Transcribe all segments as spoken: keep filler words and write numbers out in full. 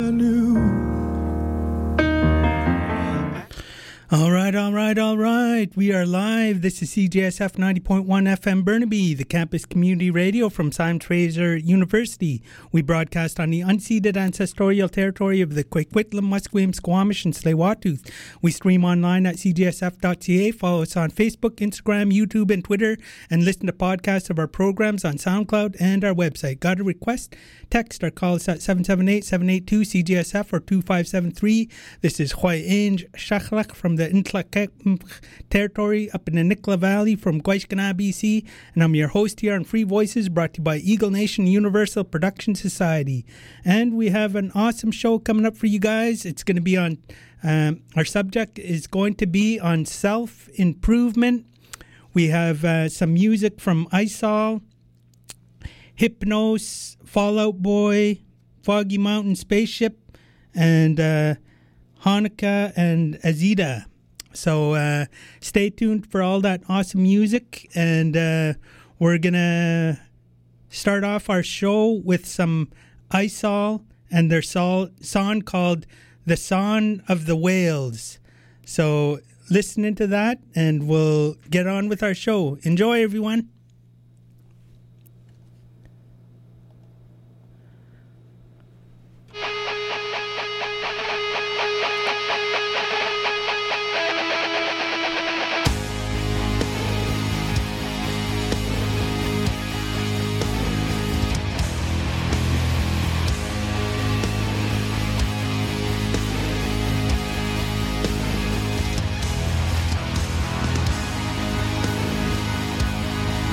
All right, all right, all right. We are live. This is C J S F ninety point one F M Burnaby, the campus community radio from Simon Fraser University. We broadcast on the unceded ancestral territory of the Coquitlam, Musqueam, Squamish, and Tsleil-Waututh. We stream online at c j s f dot c a. Follow us on Facebook, Instagram, YouTube, and Twitter, and listen to podcasts of our programs on SoundCloud and our website. Got a request? Text or call us at seven seven eight, seven eight two, C J S F or two five seven three. This is Hoi Ange Shachlach from the Intlakek territory up in the Nicola Valley from Guayshkana, B C, and I'm your host here on Free Voices, brought to you by Eagle Nation Universal Production Society. And we have an awesome show coming up for you guys. It's going to be on, um, our subject is going to be on self-improvement. We have uh, some music from Isol, Hypnos, Fallout Boy, Foggy Mountain Spaceship, and uh, Hanukkah and Azida. So uh, stay tuned for all that awesome music, and uh, we're going to start off our show with some Isol and their sol- song called The Song of the Whales. So listen into that, and we'll get on with our show. Enjoy, everyone. Thank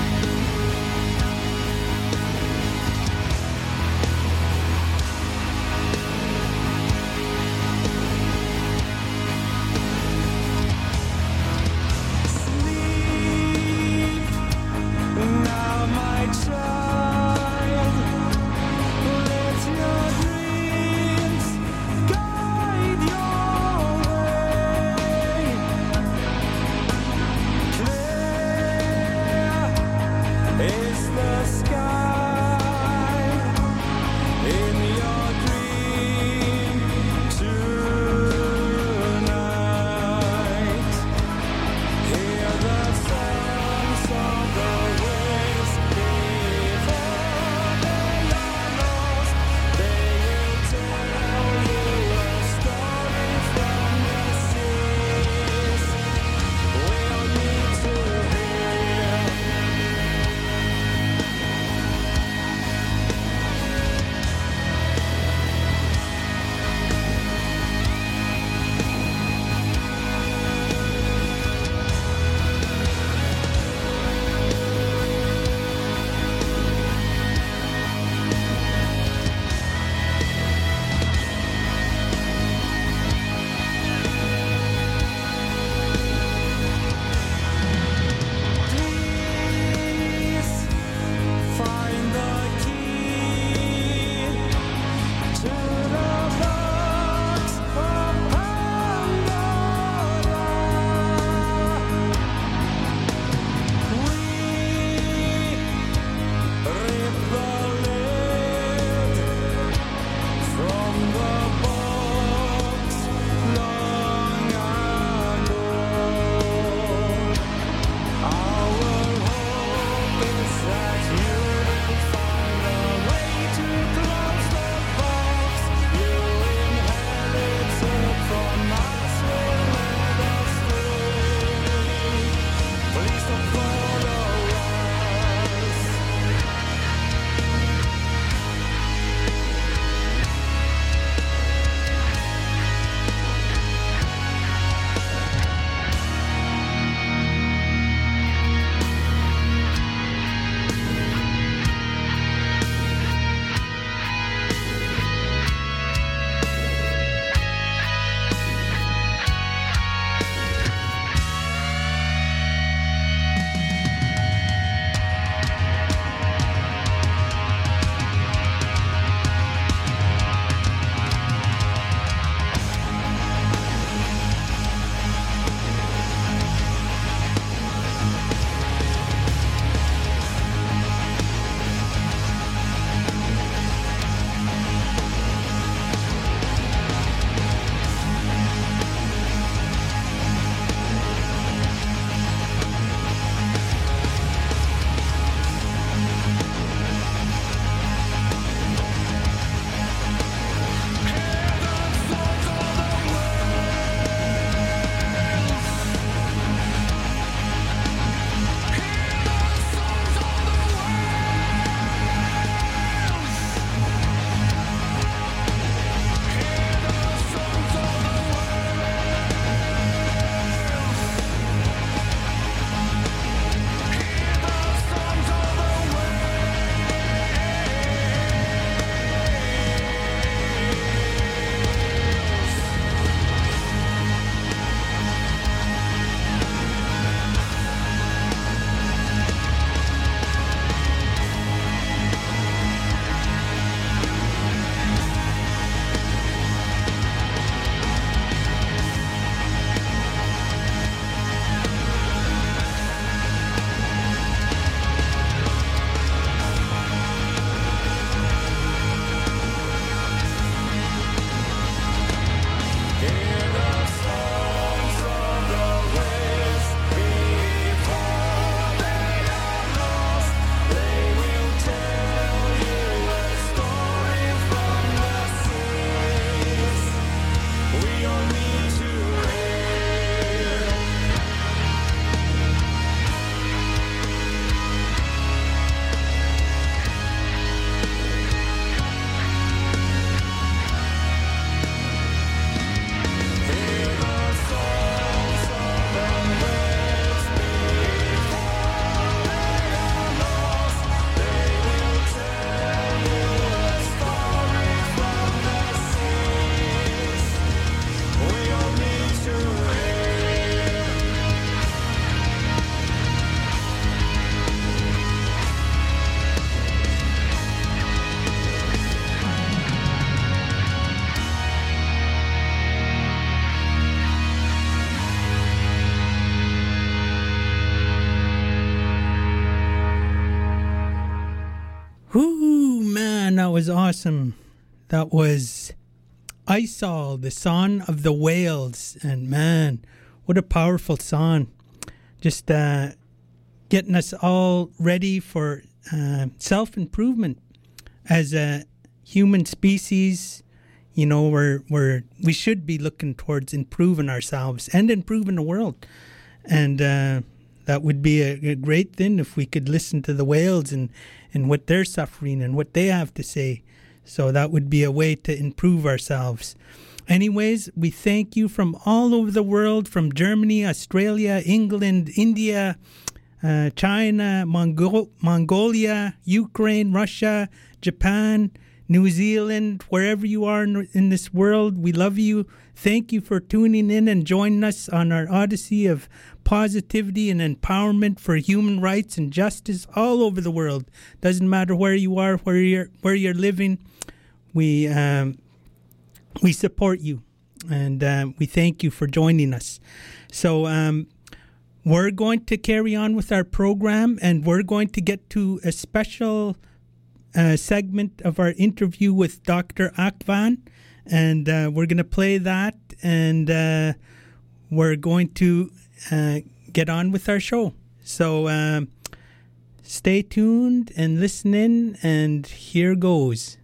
that was awesome. That was Isol, the Song of the Whales. And man, what a powerful song. Just uh, getting us all ready for uh, self-improvement as a human species. You know, we're, we're, we should be looking towards improving ourselves and improving the world. And uh, that would be a, a great thing if we could listen to the whales and, and what they're suffering and what they have to say. So that would be a way to improve ourselves. Anyways, we thank you from all over the world, from Germany, Australia, England, India, uh, China, Mongol- Mongolia, Ukraine, Russia, Japan, New Zealand, wherever you are in, in this world. We love you. Thank you for tuning in and joining us on our odyssey of positivity and empowerment for human rights and justice all over the world. Doesn't matter where you are, where you're, where you're living. We um, we support you, and uh, we thank you for joining us. So um, we're going to carry on with our program, and we're going to get to a special uh, segment of our interview with Doctor Akvan, and uh, we're going to play that, and uh, we're going to uh, get on with our show. So um, stay tuned and listen in, and here goes.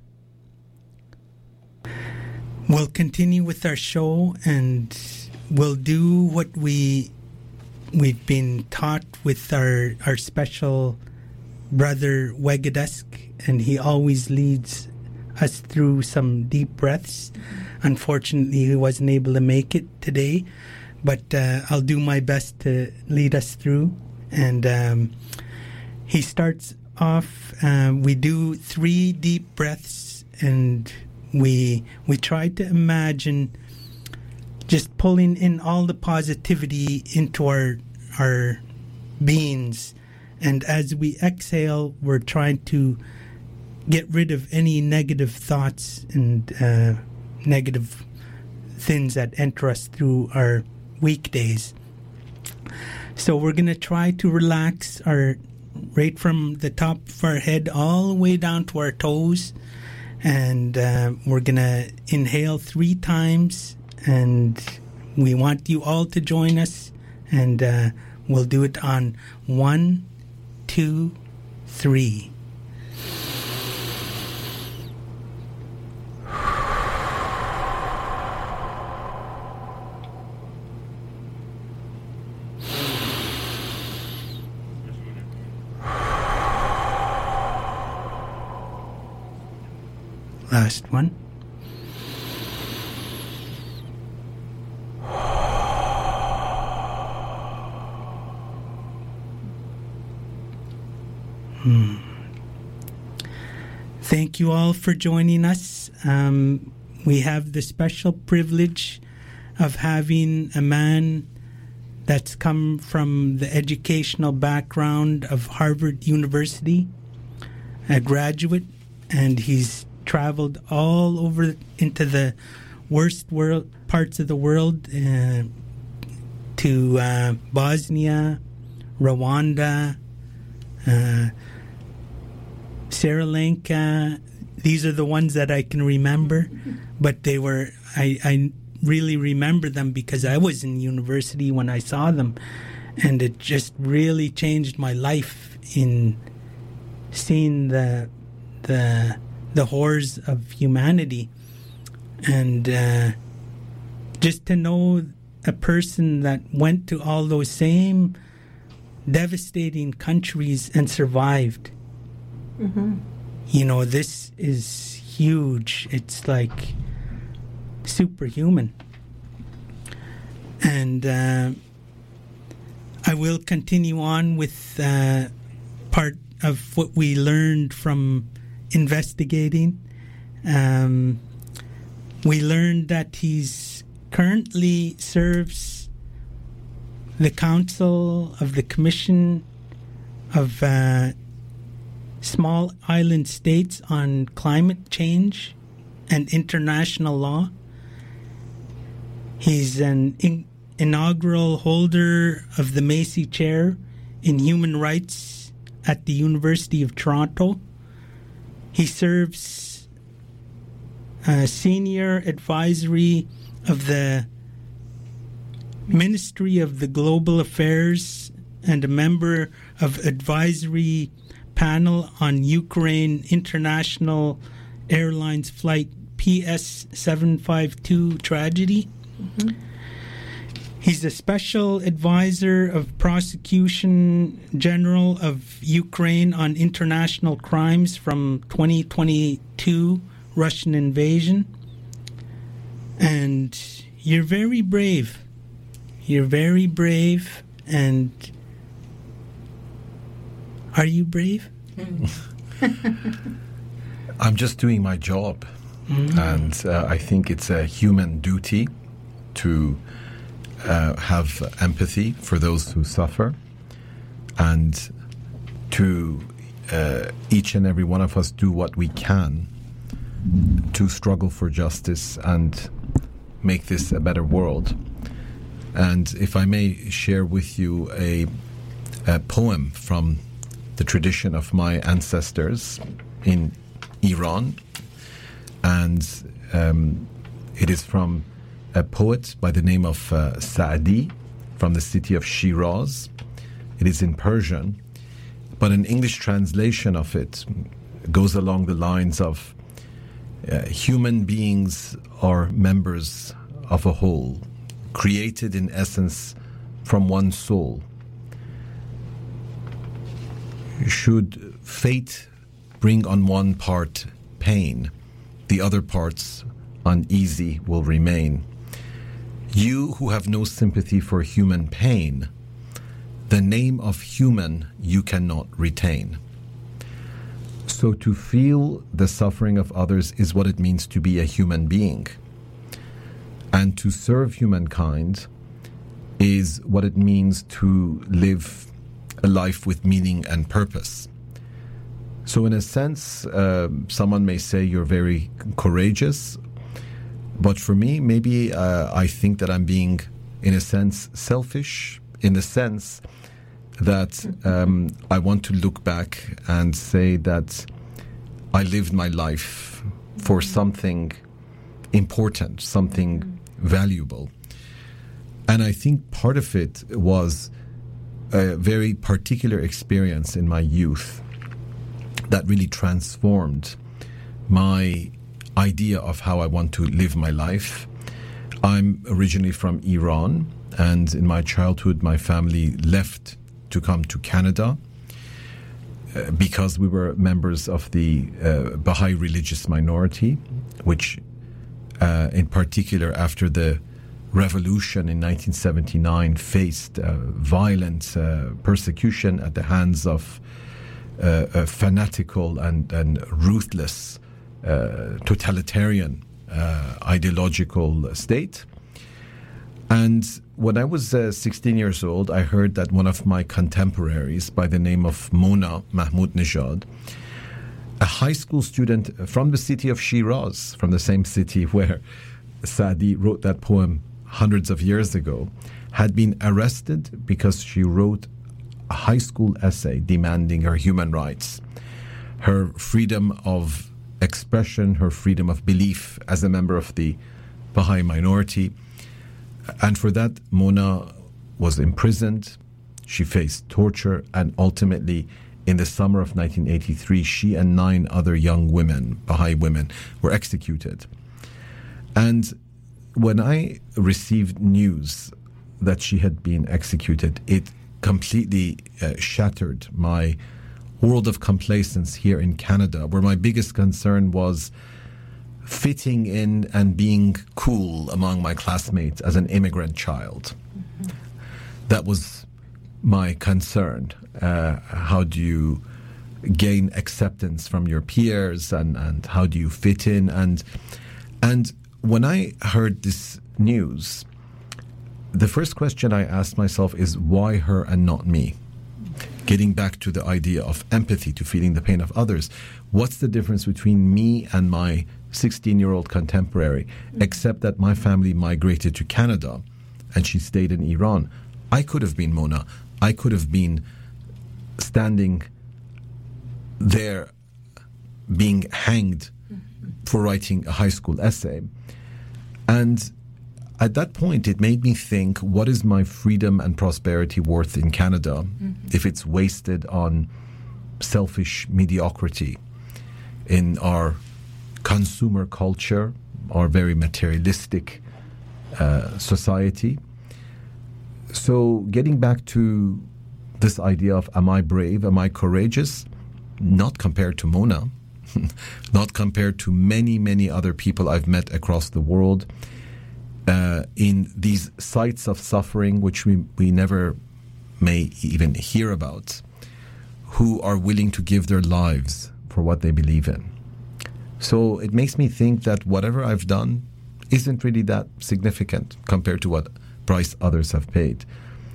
We'll continue with our show, and we'll do what we we've been taught with our our special brother Wegadusk, and he always leads us through some deep breaths. Unfortunately, he wasn't able to make it today, but uh, I'll do my best to lead us through. And um, he starts off. Uh, we do three deep breaths, and We we try to imagine just pulling in all the positivity into our our beings, and as we exhale, we're trying to get rid of any negative thoughts and uh, negative things that enter us through our weekdays. So we're gonna try to relax our right from the top of our head all the way down to our toes. And uh, we're going to inhale three times, and we want you all to join us. And uh, we'll do it on one, two, three. Last one. Hmm. Thank you all for joining us. Um, we have the special privilege of having a man that's come from the educational background of Harvard University, a graduate, and he's traveled all over into the worst world parts of the world, uh, to uh, Bosnia, Rwanda, uh, Sri Lanka. These are the ones that I can remember, but they were I, I really remember them because I was in university when I saw them, and it just really changed my life in seeing the the the horrors of humanity, and uh, just to know a person that went to all those same devastating countries and survived. Mm-hmm. You know, this is huge. It's like superhuman. And uh, I will continue on with uh, part of what we learned from investigating. Um, we learned that he's currently serves the Council of the Commission of uh, Small Island States on Climate Change and International Law. He's an in- inaugural holder of the Macy Chair in Human Rights at the University of Toronto. He serves uh, senior advisory of the Ministry of the Global Affairs and a member of advisory panel on Ukraine International Airlines Flight P S seven fifty-two tragedy. Mm-hmm. He's a special advisor of Prosecution General of Ukraine on international crimes from twenty twenty-two Russian invasion. And you're very brave. You're very brave. And are you brave? I'm just doing my job. Mm-hmm. And uh, I think it's a human duty to uh, have empathy for those who suffer, and to uh, each and every one of us do what we can to struggle for justice and make this a better world. And if I may share with you a, a poem from the tradition of my ancestors in Iran, and um, it is from a poet by the name of uh, Saadi from the city of Shiraz. It is in Persian, but an English translation of it goes along the lines of uh, human beings are members of a whole, created in essence from one soul. Should fate bring on one part pain, the other parts uneasy will remain. You who have no sympathy for human pain, the name of human you cannot retain. So to feel the suffering of others is what it means to be a human being. And to serve humankind is what it means to live a life with meaning and purpose. So in a sense, uh, someone may say you're very courageous, but for me, maybe uh, I think that I'm being, in a sense, selfish, in the sense that um, I want to look back and say that I lived my life for something important, something valuable. And I think part of it was a very particular experience in my youth that really transformed my idea of how I want to live my life. I'm originally from Iran, and in my childhood, my family left to come to Canada uh, because we were members of the uh, Baha'i religious minority, which uh, in particular after the revolution in nineteen seventy-nine faced uh, violent uh, persecution at the hands of uh, a fanatical and, and ruthless uh, totalitarian uh, ideological state. And when I was uh, sixteen years old, I heard that one of my contemporaries by the name of Mona Mahmoud-Nejad, a high school student from the city of Shiraz, from the same city where Saadi wrote that poem hundreds of years ago, had been arrested because she wrote a high school essay demanding her human rights, her freedom of expression, her freedom of belief as a member of the Baha'i minority. And for that, Mona was imprisoned, she faced torture, and ultimately, in the summer of nineteen eighty-three, she and nine other young women, Baha'i women, were executed. And when I received news that she had been executed, it completely uh, shattered my world of complacence here in Canada, where my biggest concern was fitting in and being cool among my classmates as an immigrant child. Mm-hmm. That was my concern. Uh, how do you gain acceptance from your peers, and, and how do you fit in? And and when I heard this news, the first question I asked myself is, why her and not me? Getting back to the idea of empathy, to feeling the pain of others. What's the difference between me and my sixteen-year-old contemporary, except that my family migrated to Canada and she stayed in Iran? I could have been Mona. I could have been standing there being hanged for writing a high school essay. And at that point, it made me think, what is my freedom and prosperity worth in Canada mm-hmm. if it's wasted on selfish mediocrity in our consumer culture, our very materialistic uh, society? So getting back to this idea of, am I brave, am I courageous? Not compared to Mona, not compared to many, many other people I've met across the world uh, in these sites of suffering, which we, we never may even hear about, who are willing to give their lives for what they believe in. So it makes me think that whatever I've done isn't really that significant compared to what price others have paid.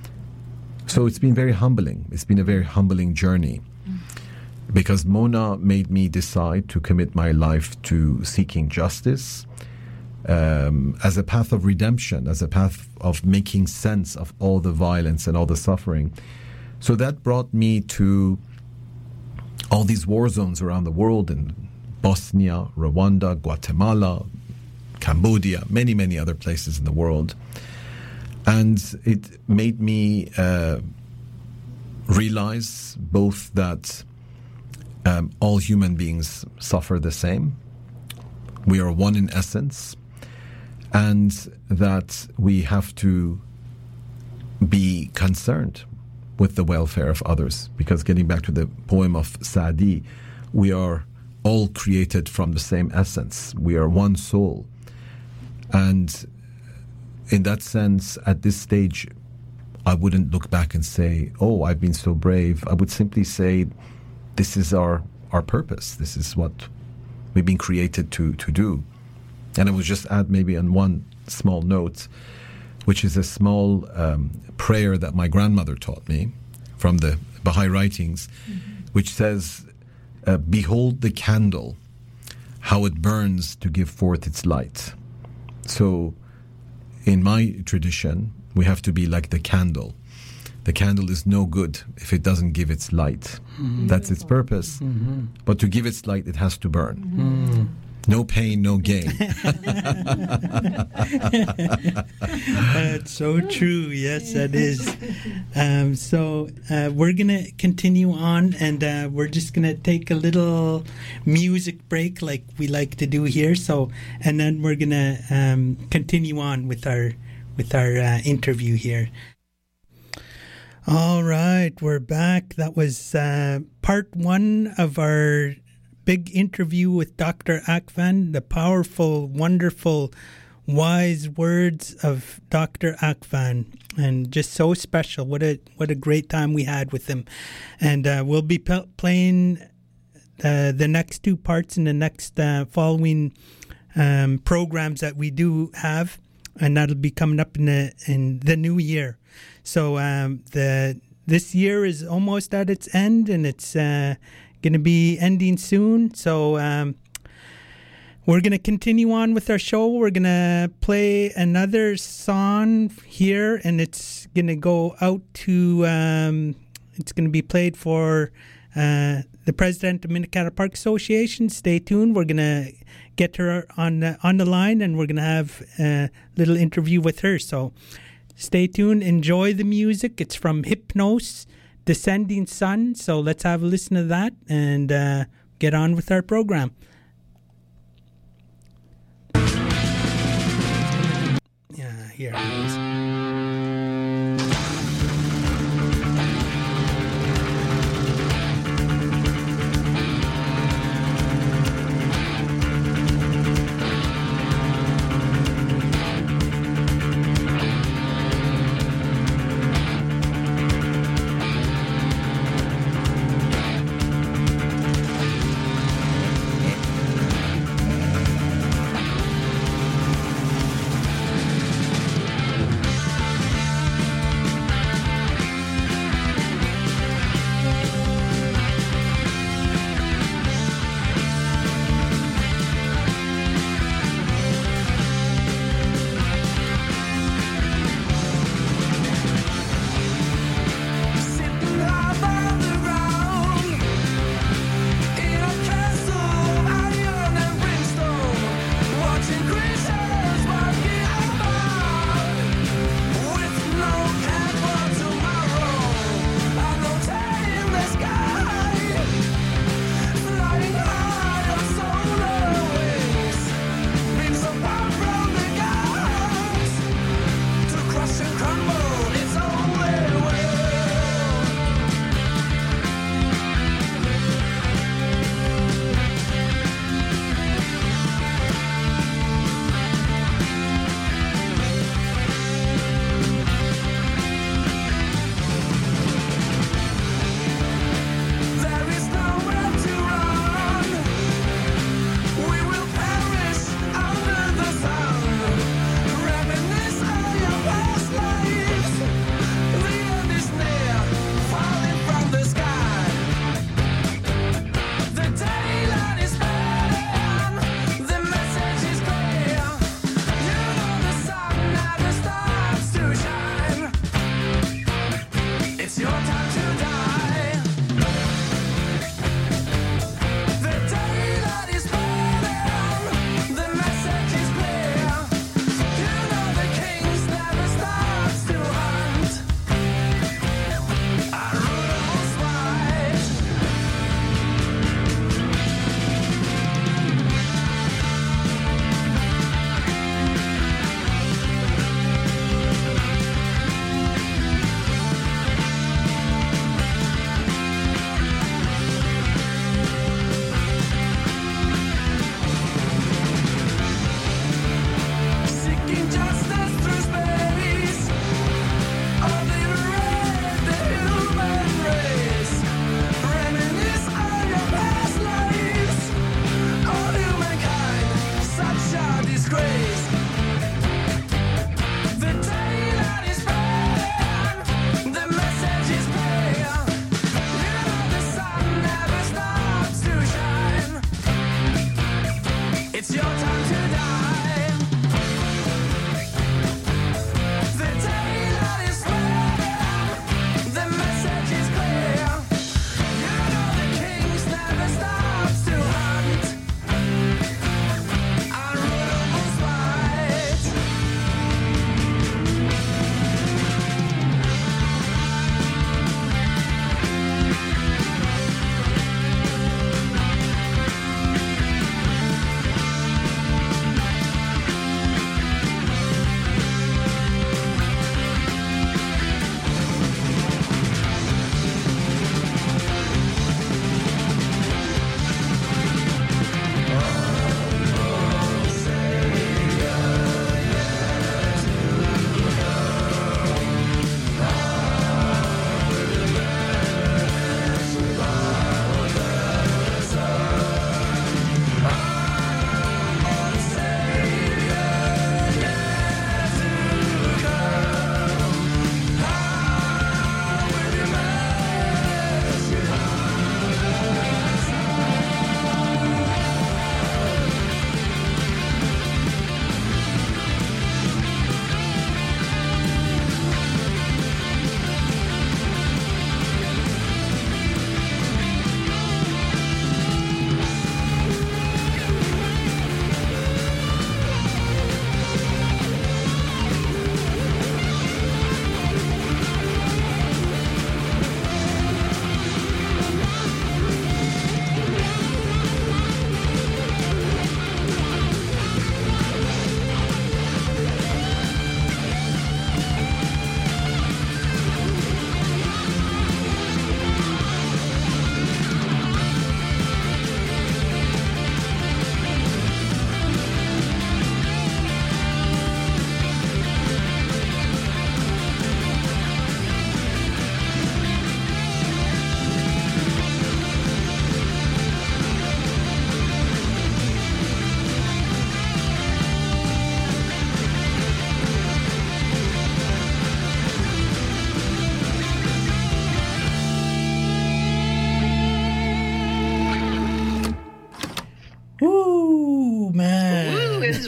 So it's been very humbling. It's been a very humbling journey. Because Mona made me decide to commit my life to seeking justice um, as a path of redemption, as a path of making sense of all the violence and all the suffering. So that brought me to all these war zones around the world in Bosnia, Rwanda, Guatemala, Cambodia, many, many other places in the world. And it made me uh, realize both that Um, all human beings suffer the same. We are one in essence, and that we have to be concerned with the welfare of others. Because getting back to the poem of Saadi, we are all created from the same essence. We are one soul. And in that sense, at this stage, I wouldn't look back and say, oh, I've been so brave. I would simply say, this is our, our purpose. This is what we've been created to, to do. And I would just add maybe on one small note, which is a small um, prayer that my grandmother taught me from the Baha'i writings, mm-hmm. which says, uh, behold the candle, how it burns to give forth its light. So in my tradition, we have to be like the candle. The candle is no good if it doesn't give its light. Mm-hmm. That's its purpose. Mm-hmm. But to give its light, it has to burn. Mm-hmm. No pain, no gain. That's so true. Yes, that is. Um, so uh, we're going to continue on, and uh, we're just going to take a little music break like we like to do here. So, and then we're going to um, continue on with our, with our uh, interview here. All right, we're back. That was uh, part one of our big interview with Doctor Akvan, the powerful, wonderful, wise words of Doctor Akvan, and just so special. What a what a great time we had with him. And uh, we'll be p- playing uh, the next two parts in the next uh, following um, programs that we do have, and that'll be coming up in the in the new year. So um, the this year is almost at its end, and it's uh, going to be ending soon. So um, we're going to continue on with our show. We're going to play another song here, and it's going to go out to, um, it's going to be played for uh, the president of Minnekata Park Association. Stay tuned. We're going to get her on the, on the line, and we're going to have a little interview with her. So stay tuned. Enjoy the music. It's from Hypnos, Descending Sun. So let's have a listen to that and uh, get on with our program. Yeah, here it is.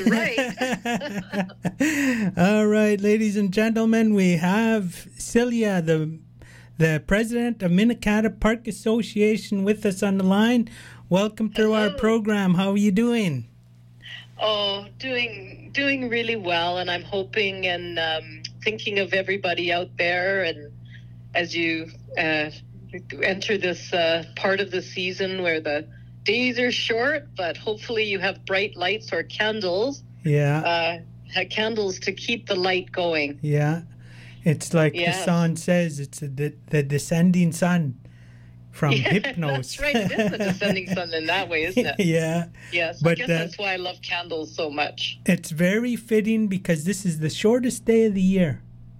right. All right, ladies and gentlemen, we have Celia, the the president of Minikata Park Association, with us on the line. Welcome to Hello. our program. How are you doing? Oh, doing doing really well, and I'm hoping and um, thinking of everybody out there. And as you uh, enter this uh, part of the season where the days are short, but hopefully you have bright lights or candles. Yeah. Uh, candles to keep the light going. Yeah. It's like yes. the song says, it's a, the, the descending sun from yeah, Hypnos. That's right. It is the descending sun in that way, isn't it? Yeah. Yes. But, I guess uh, that's why I love candles so much. It's very fitting because this is the shortest day of the year.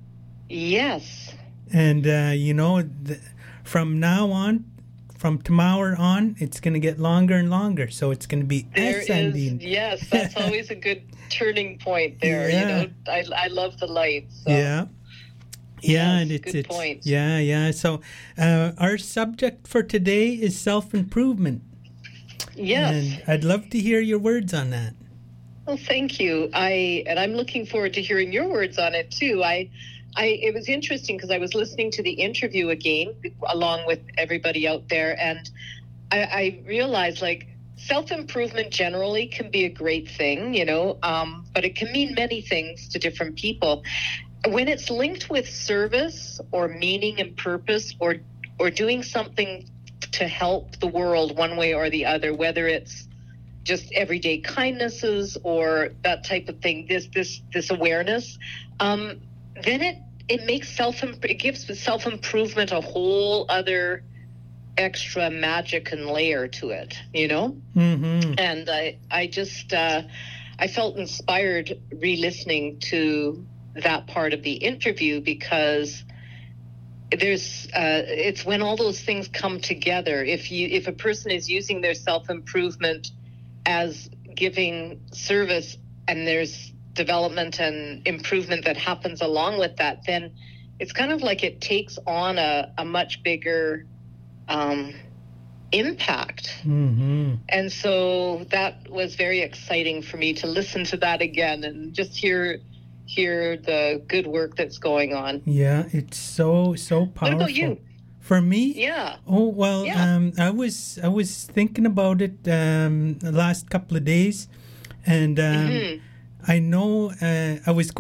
Yes. And, uh, you know, the, from now on, from tomorrow on, it's going to get longer and longer. So it's going to be there ascending. Is, yes, that's always a good turning point there. Yeah. You know, I, I love the lights. So. Yeah. Yeah, yes, and it's, good it's point. yeah, yeah. So uh, our subject for today is self-improvement. Yes. And I'd love to hear your words on that. Well, thank you. I and I'm looking forward to hearing your words on it too. I I it was interesting because I was listening to the interview again along with everybody out there, and I, I realized like self-improvement generally can be a great thing, you know, um, but it can mean many things to different people. When it's linked with service or meaning and purpose or or doing something to help the world one way or the other, whether it's just everyday kindnesses or that type of thing, this this this awareness, um, then it it makes self it gives self improvement a whole other extra magic and layer to it, you know. Mm-hmm. And I I just uh, I felt inspired re-listening to that part of the interview because there's uh, it's when all those things come together. If you if a person is using their self-improvement as giving service and there's development and improvement that happens along with that, then it's kind of like it takes on a, a much bigger um, impact. Mm-hmm. And so that was very exciting for me to listen to that again and just hear hear the good work that's going on. Yeah, it's so so powerful. What about you? For me? Yeah. Oh well, yeah. um, I was I was thinking about it um, the last couple of days, and um, mm-hmm. I know uh, I was